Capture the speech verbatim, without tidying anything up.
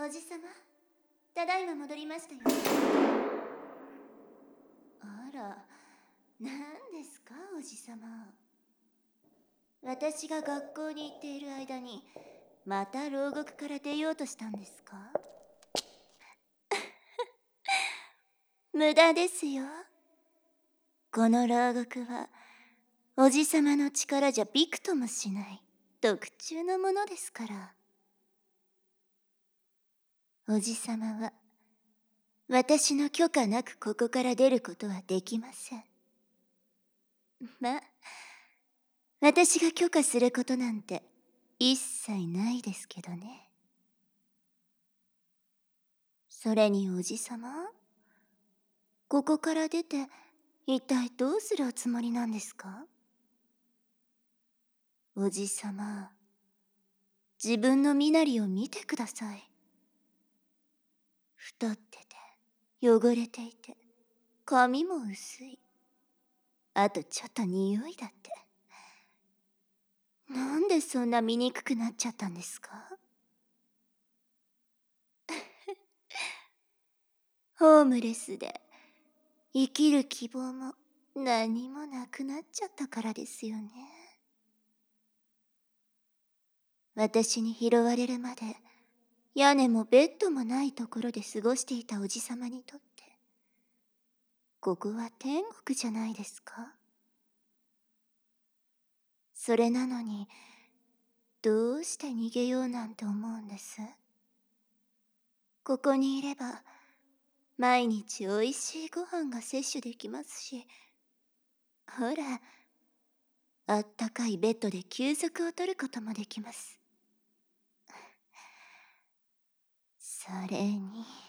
おじさま、ただいま戻りましたよ。あら、何ですかおじさま。私が学校に行っている間にまた牢獄から出ようとしたんですか？無駄ですよ。この牢獄はおじさまの力じゃびくともしない特注のものですから。おじさまは私の許可なくここから出ることはできません。まあ、私が許可することなんて一切ないですけどね。それにおじさま、ここから出て一体どうするおつもりなんですか？おじさま、自分の身なりを見てください。太ってて、汚れていて、髪も薄い。あとちょっと匂いだって。なんでそんな醜くなっちゃったんですか？ホームレスで生きる希望も何もなくなっちゃったからですよね。私に拾われるまで屋根もベッドもないところで過ごしていたおじさまにとって、ここは天国じゃないですか？それなのに、どうして逃げようなんて思うんです？ここにいれば、毎日おいしいご飯が摂取できますし、ほら、あったかいベッドで休息を取ることもできます。それに、